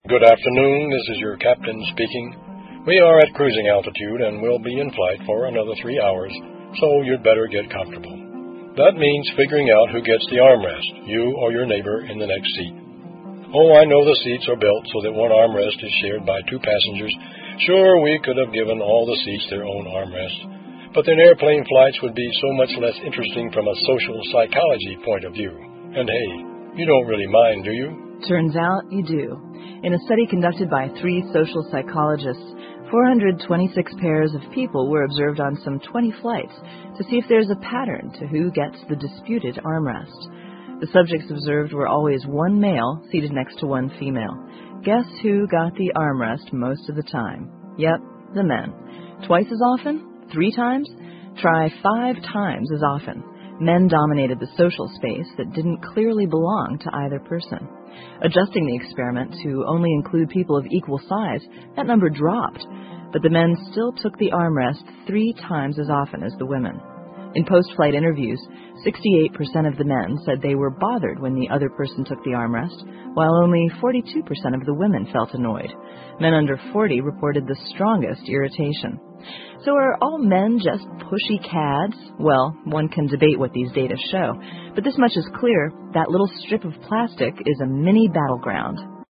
Good afternoon, this is your captain speaking. We are at cruising altitude and will be in flight for another 3 hours, so you'd better get comfortable. That means figuring out who gets the armrest, you or your neighbor in the next seat. Oh, I know the seats are built so that one armrest is shared by 2 passengers. Sure, we could have given all the seats their own armrest, but then airplane flights would be so much less interesting from a social psychology point of view. And hey, you don't really mind, do you? Turns out you do. In a study conducted by 3 social psychologists, 426 pairs of people were observed on some 20 flights to see if there's a pattern to who gets the disputed armrest. The subjects observed were always one male seated next to one female. Guess who got the armrest most of the time? Yep, the men. Twice as often? 3 times? Try 5 times as often. Men dominated the social space that didn't clearly belong to either person. Adjusting the experiment to only include people of equal size, that number dropped, but the men still took the armrest 3 times as often as the women. In post-flight interviews, 68% of the men said they were bothered when the other person took the armrest, while only 42% of the women felt annoyed. Men under 40 reported the strongest irritation. So are all men just pushy cads? Well, one can debate what these data show, but this much is clear: that little strip of plastic is a mini battleground.